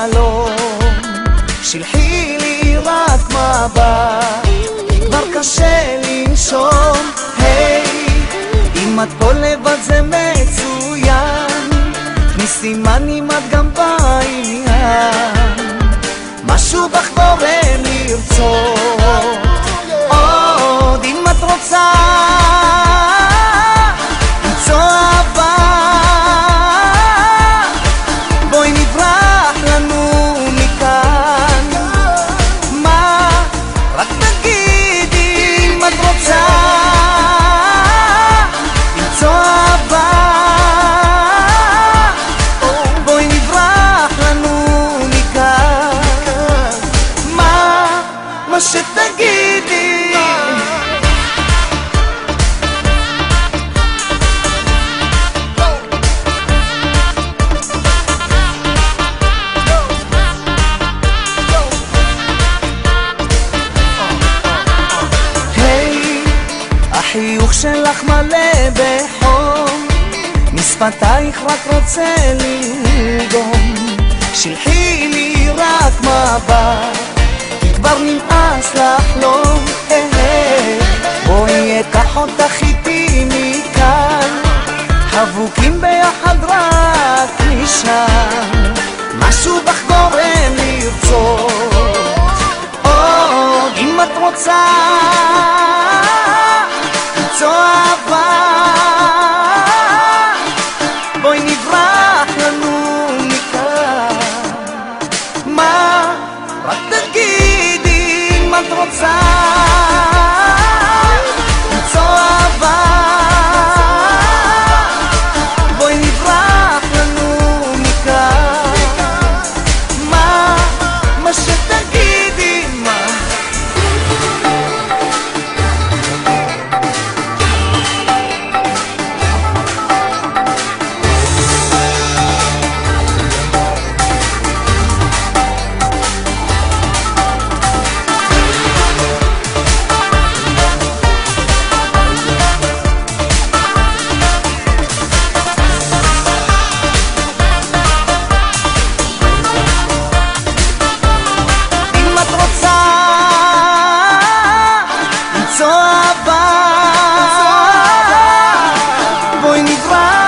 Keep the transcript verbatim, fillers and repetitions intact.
חלום, שלחי לי רק מבט, כבר קשה לנשום. היי, אם את פה לבד זה מצוין, תני סימן אם את גם בעניין, משהו בך גורם לרצות עוד. אם את רוצה למצוא אהבה, בואי נברח לנו מכאן. מה? רק תגידי אם את רוצה למצוא אהבה, בואי נברח לנו מכאן. מה? מה שתגידי. החיוך שלך מלא בחום, משפתייך רק רוצה לנגום, שלחי לי רק מבט, כי כבר נמאס לחלום. בואי אקח אותך איתי מכאן, חבוקים ביחד רק משם, משהו בך גורם לרצות עוד. אם את רוצה למצוא אהבה, בואי נברח לנו מכאן. מה? רק תגידי אם את רוצה למצוא אהבה, בואי נברח לנו מכאן. מה? מה שתגידי. מה? בואי נברח